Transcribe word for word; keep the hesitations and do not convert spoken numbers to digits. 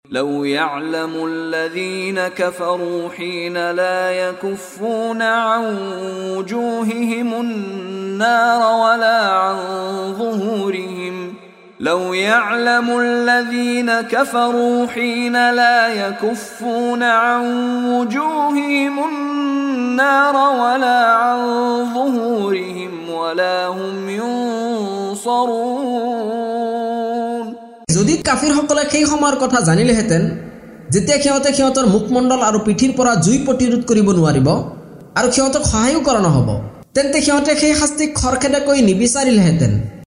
لو يعلم الذين كفروا حين لا يكفون عن وجوههم النار ولا عن ظهورهم لو يعلم الذين كفروا حين لا يكفون عن وجوههم النار ولا عن ظهورهم ولا هم ينصرون যদি কাফির সকলে সেই সময়ৰ কথা জানিলেহেঁতেন যেতিয়া সিহঁতে সিহঁতৰ মুখমণ্ডল আৰু পিঠিৰ পৰা জুই প্ৰতিৰোধ কৰিব নোৱাৰিব আৰু সিহঁতক সহায়ো কৰা নহ'ব তেন্তে সিহঁতে সেই শাস্তি খৰখেদাকৈ নিবিচাৰিলেহেঁতেন।